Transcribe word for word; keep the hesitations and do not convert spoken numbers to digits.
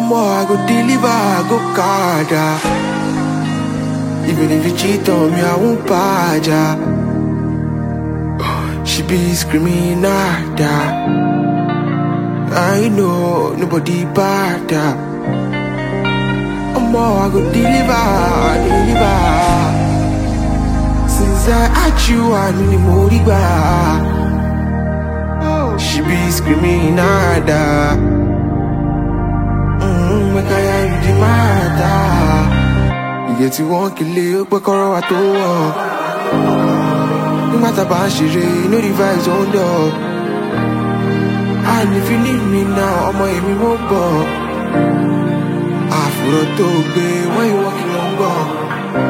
more, I go deliver, I go kada. Even if you cheat on me, I won't baja. She be screaming nada. I know nobody bada. More, I go deliver, deliver. Since I had you, I need more riba. She be screaming nada. Mmm, make I hear you the matter. You get to one kill you, but call out to one. No matter about she, no device on door. And if you need me now, I'm gonna me more. Afro to be when you walking on go.